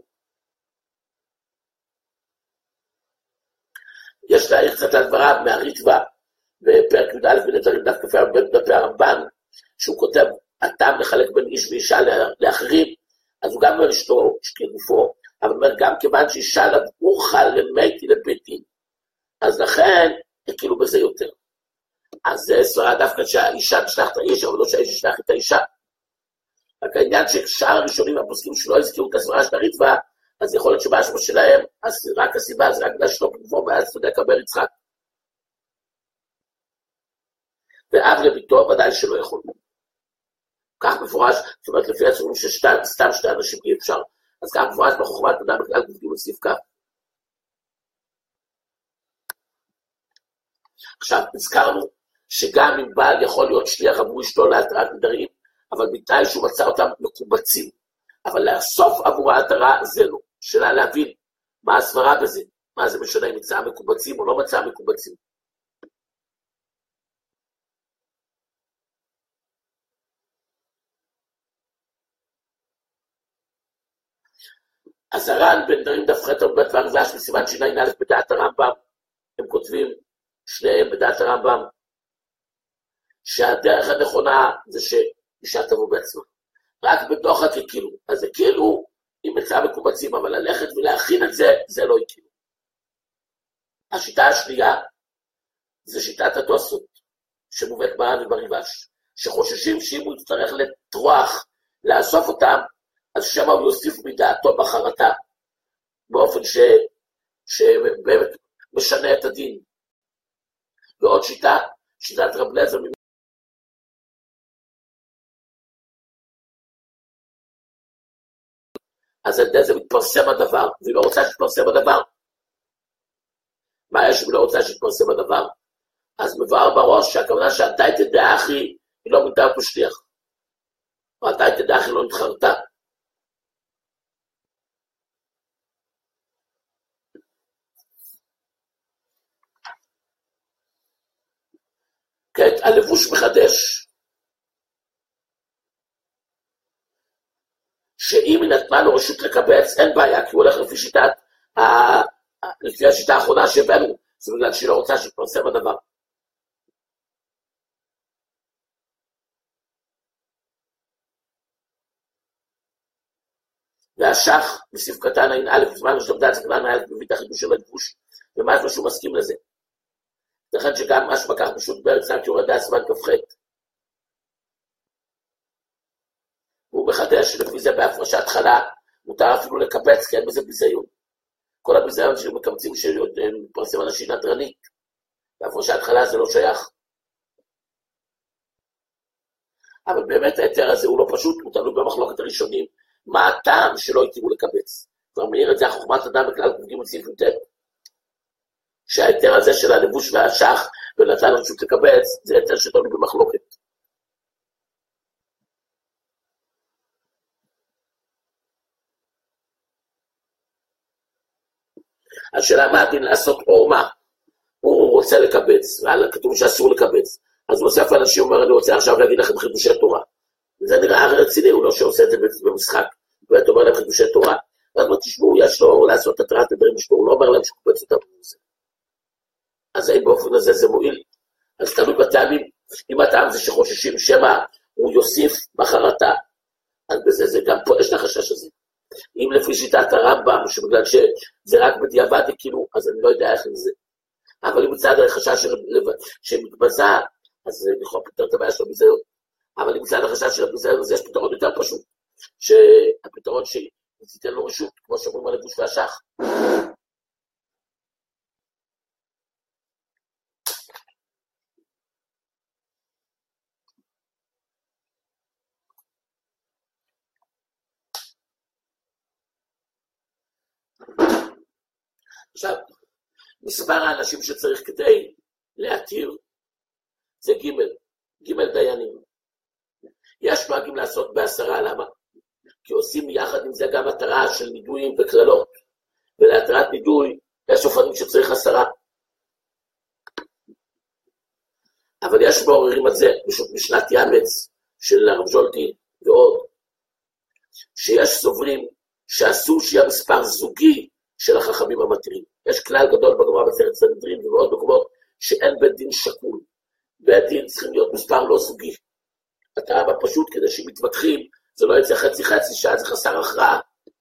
יש להעיר קצת על דבריו מהריטב"א בפרק י"א בנדרים דף כ"א דפי הרמב"ן, שהוא כותב, הטעם לחלק בין איש ואישה לאחרים, אז הוא גם אומר אשתו כגופו, אבל אומר גם כיוון שאישה לברוכה למתי לביתי, אז לכן הכילו בזה יותר. אז זה סברה דווקא שהאישה תשלח את האיש, אבל לא שהאיש תשלח את האישה. רק העניין ששאר הראשונים הפוסקים שלא הזכירו את הסברה של הריטב"א, אז יכול להיות שבאשמה שלהם, אז רק הסיבה זה רק להשתוק כגופו, ואז צודק אבר יצחק. ואב לביתו ודאי שלא יכול. כך מפורש, זאת אומרת לפי עצמנו שסתם שתי אנשים אי אפשר, אז כך מפורש בחוכמת אדם בכלל גבדים לסעיף כך. עכשיו, הזכרנו שגם אם בעל יכול להיות שליח עבור אשתו להתראת נדרים, אבל בתנאי שהוא מצא אותם מקובצים. אבל לאסוף עבור ההתרה זה לא. שאלה להבין מה הסברה בזה, מה זה משנה אם מצא מקובצים או לא מצא מקובצים. אז הר"ן בנדרים דף ח' עמוד ב' והרז"ש בסימן שע"א בדעת הרמב"ם, הם כותבים שניהם בדעת הרמב"ם, שהדרך הנכונה זה שאישה תבוא בעצמה. רק בתוך הכאילו, אז זה כאילו עם מצא מקובצים, אבל ללכת ולהכין את זה, זה לא יקילו. השיטה השנייה, זה שיטת התוספות, שמובאת בר"ן ובריב"ש, שחוששים שאם הוא יצטרך לטרוח, לאסוף אותם, אז שמה הוא יוסיף מדעתו בחרטה, באופן ש... שבאמת משנה את הדין. ועוד שיטה, שיטת רב אליעזר, אז על ידי זה מתפרסם הדבר, והיא לא רוצה שתפרסם הדבר. מה יש אם לא רוצה שתפרסם הדבר? אז מבואר בראש שהכוונה שאתה תדע אחי, היא לא מונתה פה שליח. או אתה תדע אחי לא נתחרתה. כעת, הלבוש מחדש, שאם היא נתנה לו רשות לקבץ, אין בעיה, כי הוא הולך לפי שיטת, לפי השיטה האחרונה שהבאנו, זה בגלל שהיא לא רוצה שתפרסם הדבר. והשח, בסעיף קטן עין א', בזמן שתמדה צקלן היה מביא את החידוש של הלבוש, ומה זה שהוא מסכים לזה. לכן שגם מה שמקח פשוט בארץ רק יורד לעצמן כפחת. והוא מחדש לפי זה בהפרשת חלה, מותר אפילו לקבץ, כי אין בזה ביזיון. כל הביזיון שמקמצים שמפרסם אנשים נדרנית, בהפרשת חלה זה לא שייך. אבל באמת ההיתר הזה הוא לא פשוט, הוא תלוי במחלוקת הראשונים, מה הטעם שלא יתירו לקבץ. כבר מאיר את זה החוכמת אדם בכלל קובעים את סעיף יותר. שההיתר הזה של הלבוש והשח ונתן רשות לקבץ, זה היתר שתלוי במחלוקת. השאלה מה הדין לעשות או מה? הוא רוצה לקבץ, כתוב שאסור לקבץ. אז הוא אוסף אנשים אומר, אני רוצה עכשיו להגיד לכם חידושי תורה. זה נראה רציני, הוא לא שעושה את זה במשחק, ואתה אומר להם חידושי תורה, אז מה תשמעו, יש לו לעשות התראת נדרים משמעו, הוא לא אומר להם שקובץ אותם בזה. אז האם באופן הזה זה מועיל? אז תלוי בטעמים, אם הטעם זה שחוששים שמה הוא יוסיף בחרטה, אז בזה זה גם פה יש לחשש הזה. אם לפי שיטת הרמב"ם, שבגלל שזה רק בדיעבד, כאילו, אז אני לא יודע איך זה. אבל אם מצד החשש שמתבזה, אז יכול פתר את הבעיה שלו בזיון. אבל אם מצד החשש של הבזיון, אז יש פתרון יותר פשוט. שהפתרון שתיתן לו רשות, כמו שאומרים על לבוש והשח. עכשיו, מספר האנשים שצריך כדי להתיר, זה ג' ג' דיינים. יש נוהגים לעשות בעשרה, למה? כי עושים יחד עם זה גם התרה של נידויים וכללות. ולהתרת נידוי, יש אופנים שצריך עשרה. אבל יש מעוררים על זה, פשוט משנת ימץ של הרב ז'ולטי ועוד, שיש סוברים שאסור שיהיה מספר זוגי של החכמים המתירים. יש כלל גדול בגמרא במסכת סנהדרין ובעוד מקומות שאין בית דין שקול. בית דין צריכים להיות מספר לא זוגי. הטעם הפשוט כדי שמתווכחים, זה לא יצא חצי חצי שעה, זה חסר הכרעה.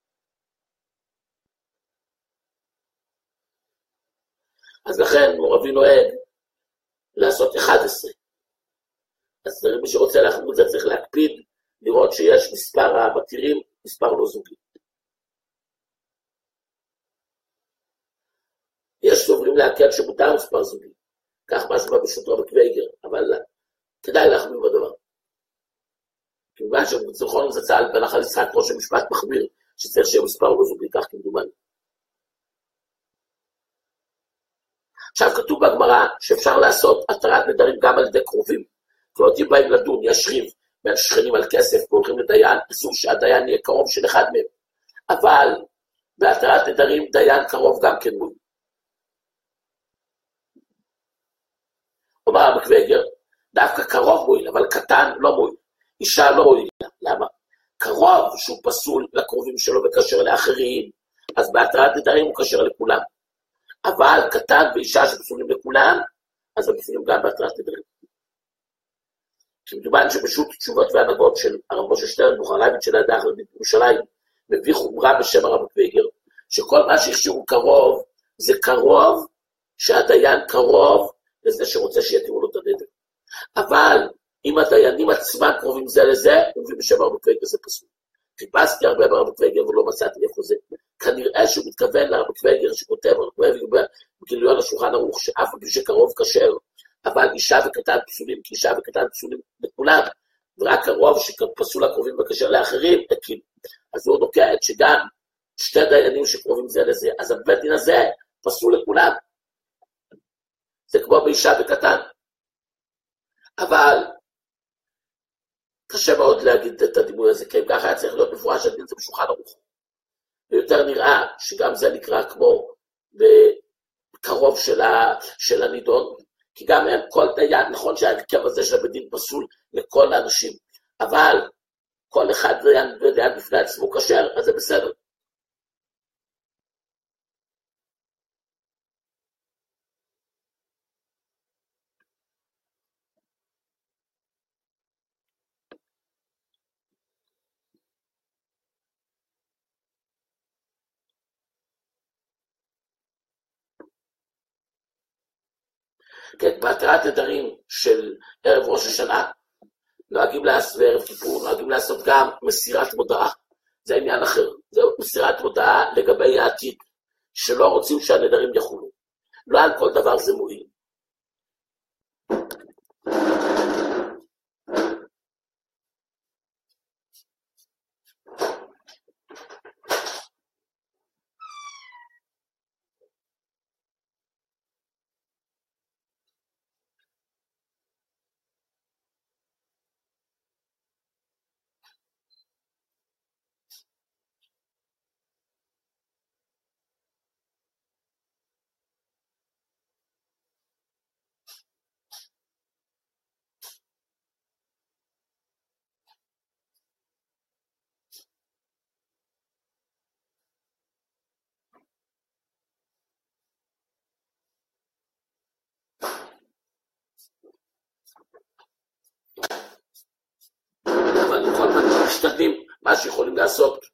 אז לכן מורבי נוהג לעשות אחת עשרה. אז מי שרוצה להחמיר את זה צריך להקפיד, לראות שיש מספר המתירים, מספר לא זוגי. יש סוברים להקל שמותר מספר זוגי, כך משמע בשו"ת רבי קוויגר, אבל כדאי להחמיר בדבר. כמובן שבצלחון זצ"ל בנחל יצחק ראש המשפט מחמיר, שצריך שיהיה מספר לא זוגי, כך כמדומני. עכשיו כתוב בגמרא שאפשר לעשות התרת נדרים גם על ידי קרובים. כלומר, אם באים לדון, יש ריב בין שכנים על כסף והולכים לדיין, אסור שהדיין יהיה קרוב של אחד מהם. אבל בהתרת נדרים דיין קרוב גם כן מול. אומר רבי קוויגר, דווקא קרוב מועיל, אבל קטן לא מועיל. אישה לא מועיל. למה? קרוב שהוא פסול לקרובים שלו וקשר לאחרים, אז בהתרת נדרים הוא קשר לכולם. אבל קטן ואישה שפסולים לכולם, אז הם פסולים גם בהתרת נדרים. כמדומן שבשו"ת תשובות והנהגות של הרב משה שטרן בוכרייביץ' של העדה החרדית בירושלים, מביא חומרה בשם הרב קוויגר, שכל מה שהכשירו קרוב, זה קרוב, שהדיין קרוב לזה שרוצה שיתירו לו את הנדר. אבל אם הדיינים עצמם קרובים זה לזה, הוא מביא בשם הרב קוויגר, זה פסול. חיפשתי הרבה ברב קוויגר ולא מצאתי איפה זה. כנראה שהוא מתכוון לרב קוויגר שכותב הרב קוויגר בגילוי על השולחן ערוך, שאף על פי שקרוב כשר, אבל אישה וקטן פסולים, כי אישה וקטן פסולים לכולם, ורק הרוב שפסול הקרובים וכשר לאחרים, הקים. אז הוא נוקט שגם שתי דיינים שקרובים זה לזה, אז הבית דין הזה פסול לכולם. זה כמו באישה וקטן. אבל קשה מאוד להגיד את הדימוי הזה, כי אם ככה היה צריך להיות מפורש, הדין זה בשולחן ערוך. ויותר נראה שגם זה נקרא כמו בקרוב של הנידון, כי גם הם כל דיין, נכון שהרכב הזה של הבית דין פסול לכל האנשים, אבל כל אחד דיין בפני עצמו כשר, אז זה בסדר. כן, בהתרת נדרים של ערב ראש השנה, נוהגים לעשות, וערב כיפור, נוהגים לעשות גם מסירת מודעה. זה עניין אחר. זה מסירת מודעה לגבי העתיד, שלא רוצים שהנדרים יחולו. לא על כל דבר זה מועיל. אבל בכל זאת משתדלים מה שיכולים לעשות.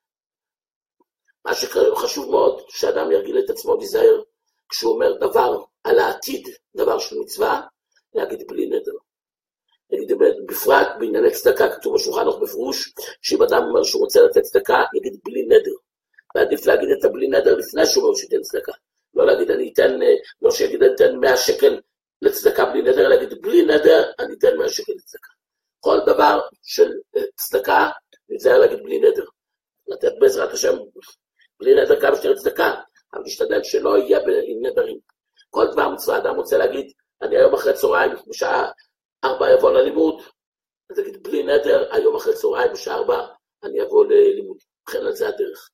מה שחשוב מאוד, שאדם ירגיל את עצמו להיזהר, כשהוא אומר דבר על העתיד, דבר של מצווה, להגיד בלי נדר. להגיד בפרט בענייני צדקה, כתוב בשולחן ערוך בפירוש, שאם אדם אומר שהוא רוצה לתת צדקה, יגיד בלי נדר. ועדיף להגיד את הבלי נדר לפני שהוא אומר שייתן צדקה. לא להגיד אני אתן, לא שיגיד אני אתן מאה שקל לצדקה בלי נדר, להגיד בלי נדר אני אתן מאה שקל לצדקה. כל דבר של צדקה, נזהר להגיד בלי נדר. לתת בעזרת השם, בלי נדר כמה שתהיה צדקה, אבל נשתדל שלא יהיה עם נדרים. כל דבר מצווה, אדם רוצה להגיד, אני היום אחרי צהריים, בשעה ארבע יבוא ללימוד, אז תגיד בלי נדר, היום אחרי צהריים, בשעה ארבע, אני אבוא ללימוד. לכן על זה הדרך.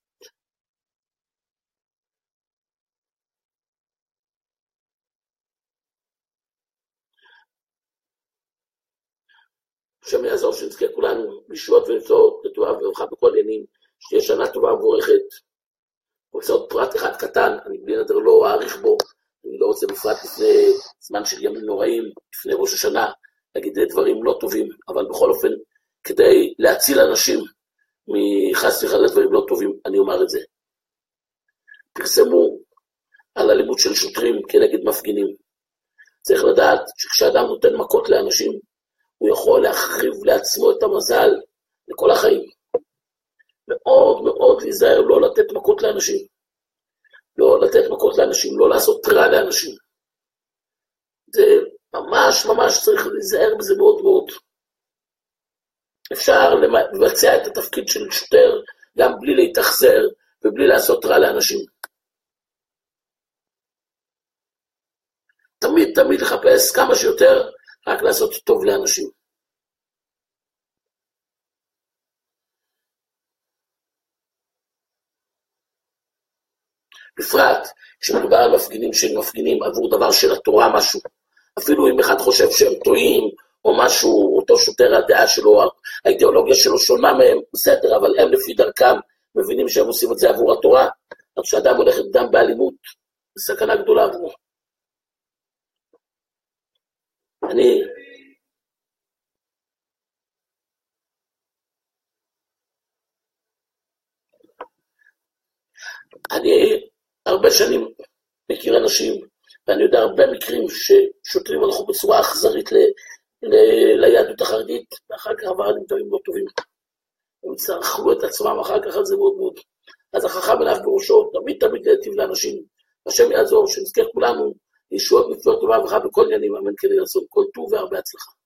השם יעזור שנזכה כולנו לישועות ולמצוא לטובה וברכה בכל עניינים, שתהיה שנה טובה ומבורכת. רוצה עוד פרט אחד קטן, אני בלי נדר לא אעריך בו, אני לא רוצה בפרט לפני זמן של ימים נוראים, לפני ראש השנה, להגיד דברים לא טובים, אבל בכל אופן, כדי להציל אנשים מחס וחלילה דברים לא טובים, אני אומר את זה. פרסמו על אלימות של שוטרים כנגד מפגינים. צריך לדעת שכשאדם נותן מכות לאנשים, הוא יכול להחריב לעצמו את המזל לכל החיים. מאוד מאוד להיזהר לא לתת מכות לאנשים. לא לתת מכות לאנשים, לא לעשות רע לאנשים. זה ממש ממש צריך להיזהר בזה מאוד מאוד. אפשר לבצע את התפקיד של שוטר גם בלי להתאכזר ובלי לעשות רע לאנשים. תמיד תמיד לחפש כמה שיותר רק לעשות טוב לאנשים. בפרט, כשמדובר על מפגינים שהם מפגינים עבור דבר של התורה משהו, אפילו אם אחד חושב שהם טועים, או משהו, אותו שוטר הדעה שלו, האידיאולוגיה שלו שונה מהם, בסדר, אבל הם לפי דרכם מבינים שהם עושים את זה עבור התורה, אז כשאדם הולך דם באלימות, זו סכנה גדולה עבורו. אני, אני הרבה שנים מכיר אנשים, ואני יודע הרבה מקרים ששוטרים הלכו בצורה אכזרית ל, ל, ליהדות החרדית, ואחר כך עבר עליהם דברים לא טובים. הם צרכו את עצמם אחר כך על זה מאוד מאוד. אז החכם אליו בראשו, תמיד תמיד להיטיב לאנשים, השם יעזור, שנזכה כולנו, ישועות מצוות טובה וברכה בכל עניינים, אמן כן יהיה רצון, כל טוב והרבה הצלחה.